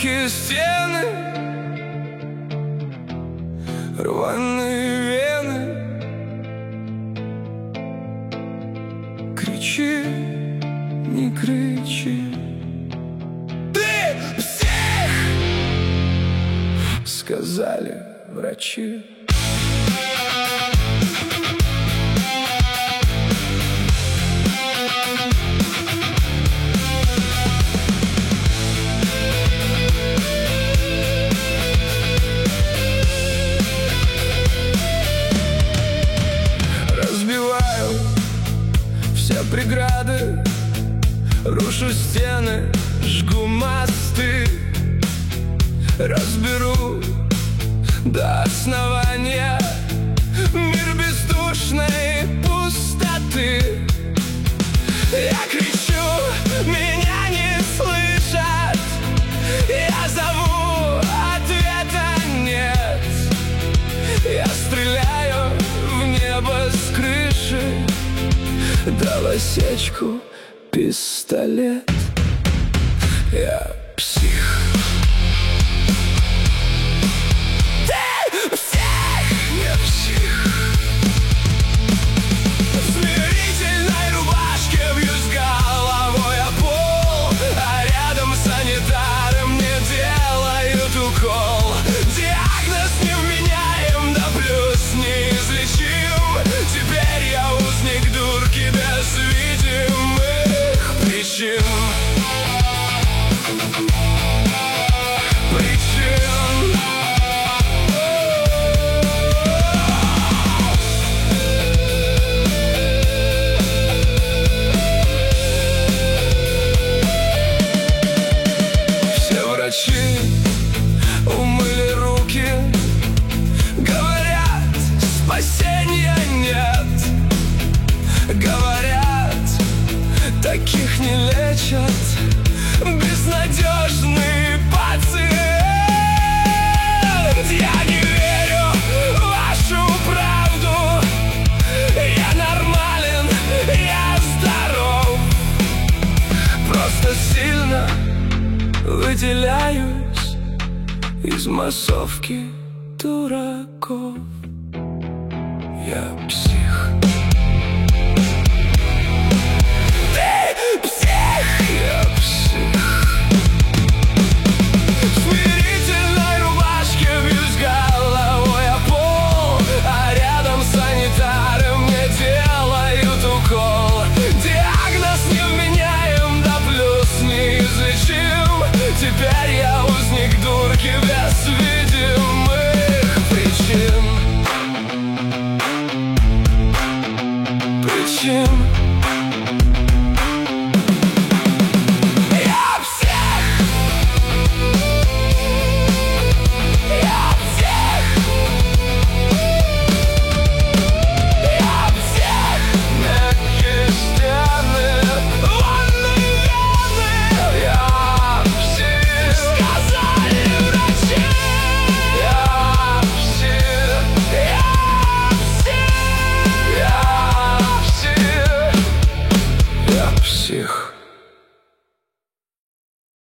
высокие стены, рваные вены. Кричи, не кричи. Ты псих, сказали врачи. Разбиваю все преграды, рушу стены, жгу мосты, разберу до основания мир бездушной пустоты. Я кричу, меня не слышат, я зову, ответа нет. Я стреляю в небо с крыши, дал осечку пистолет. Я псих. Ты псих! Я псих. В смирительной рубашке бьюсь головой о пол, а рядом санитары мне делают укол. Диагноз невменяем, да плюс неизлечим. Теперь я узник дурки без видимых причин. Все врачи умыли руки, говорят, спасения нет. Говорят, таких не лечат, безнадежный пациент. Я не верю в вашу правду, я нормален, я здоров. Просто сильно выделяюсь из массовки дураков. Я псих. Ты псих! Я псих. В смирительной рубашке бьюсь головой о пол, а рядом санитары мне делают укол. Диагноз невменяем, да плюс неизлечим. Теперь я узник дурки без видимых